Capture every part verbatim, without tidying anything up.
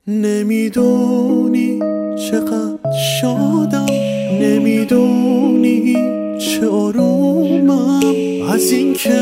نمیدونی چقدر شادم، نمیدونی چه آرومم از این که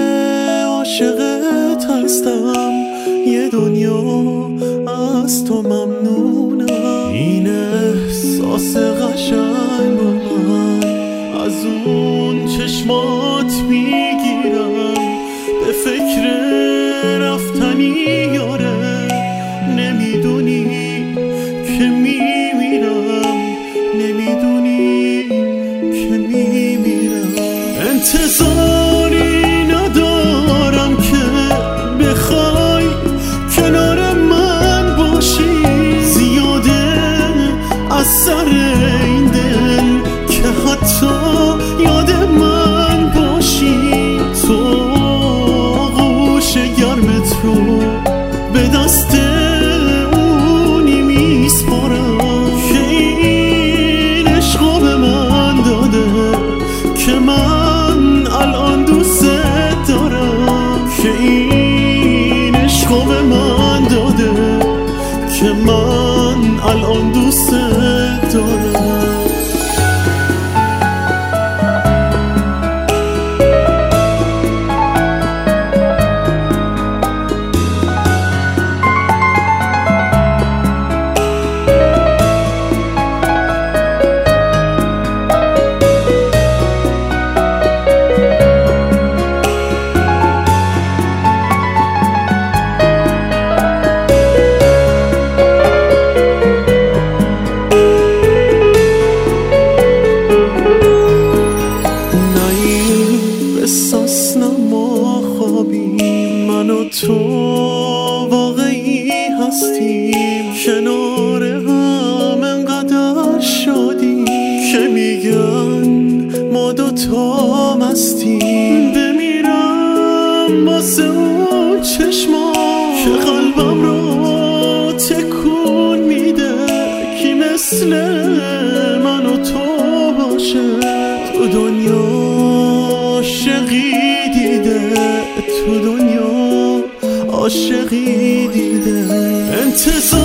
عاشقت هستم. یه دنیا از تو ممنونم. این احساس قشنگ با من از اون چشمات میگیرم، به فکر رفتنی یاره. نمیدونی که میمیرم، نمیدونی که میمیرم. انتظاری ندارم که بخوای کنار من باشی. زیاده از سر این دل که حتی یاد من باشی. تو آغوش گرمت رو به دست اونی میسپارم که این عشقو به من داده، که من الان دوست دارم. که این عشقو به من داده، که من الان دوست دارم. من و تو واقعی هستیم، کنار هم انقدر شادیم که میگن ما دوتا مستیم. بمیرم واسه اون چشما که قلبم رو تکون میده، کی مثل من و تو باشه. تو دنیا عاشقی دیده، تو دنیا عاشقی دیده. انتظار